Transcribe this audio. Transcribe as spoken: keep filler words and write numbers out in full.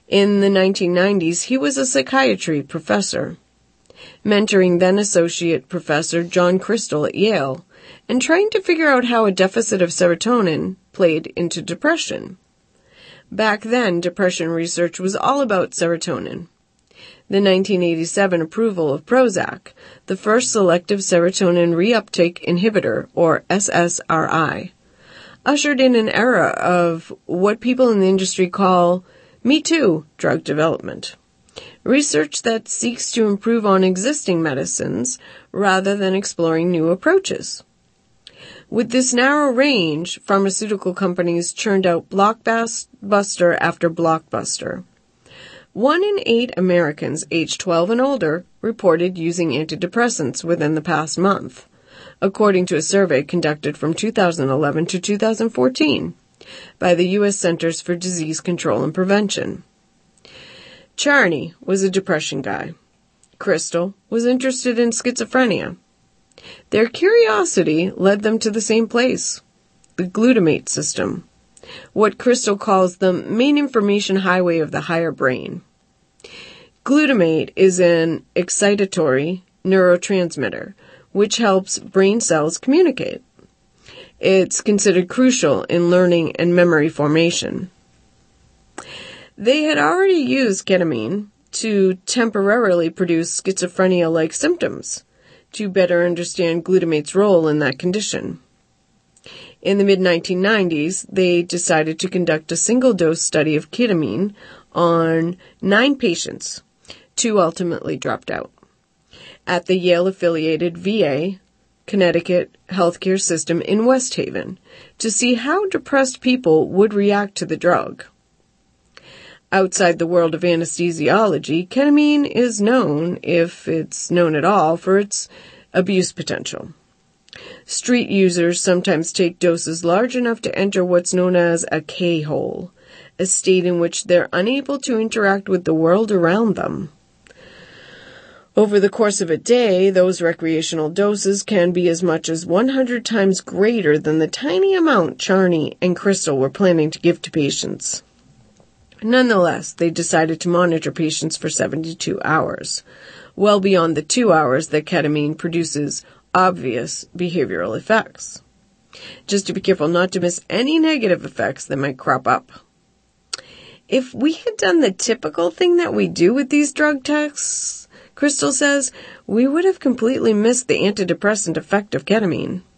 In the nineteen nineties, he was a psychiatry professor, mentoring then-associate professor John Crystal at Yale, and trying to figure out how a deficit of serotonin played into depression. Back then, depression research was all about serotonin. The nineteen eighty-seven approval of Prozac, the first selective serotonin reuptake inhibitor, or S S R I, ushered in an era of what people in the industry call Me Too drug development. Research that seeks to improve on existing medicines rather than exploring new approaches. With this narrow range, pharmaceutical companies churned out blockbuster after blockbuster. One in eight Americans aged twelve and older reported using antidepressants within the past month, according to a survey conducted from two thousand eleven to two thousand fourteen by the U S Centers for Disease Control and Prevention. Charney was a depression guy. Crystal was interested in schizophrenia. Their curiosity led them to the same place, the glutamate system, what Crystal calls the main information highway of the higher brain. Glutamate is an excitatory neurotransmitter, which helps brain cells communicate. It's considered crucial in learning and memory formation. They had already used ketamine to temporarily produce schizophrenia-like symptoms, to better understand glutamate's role in that condition. In the mid nineteen nineties, they decided to conduct a single-dose study of ketamine on nine patients. Two ultimately dropped out. At the Yale-affiliated V A, Connecticut healthcare system in West Haven, to see how depressed people would react to the drug. Outside the world of anesthesiology, ketamine is known, if it's known at all, for its abuse potential. Street users sometimes take doses large enough to enter what's known as a K-hole, a state in which they're unable to interact with the world around them. Over the course of a day, those recreational doses can be as much as one hundred times greater than the tiny amount Charney and Crystal were planning to give to patients. Nonetheless, they decided to monitor patients for seventy-two hours, well beyond the two hours that ketamine produces obvious behavioral effects, just to be careful not to miss any negative effects that might crop up. If we had done the typical thing that we do with these drug tests, Crystal says, we would have completely missed the antidepressant effect of ketamine.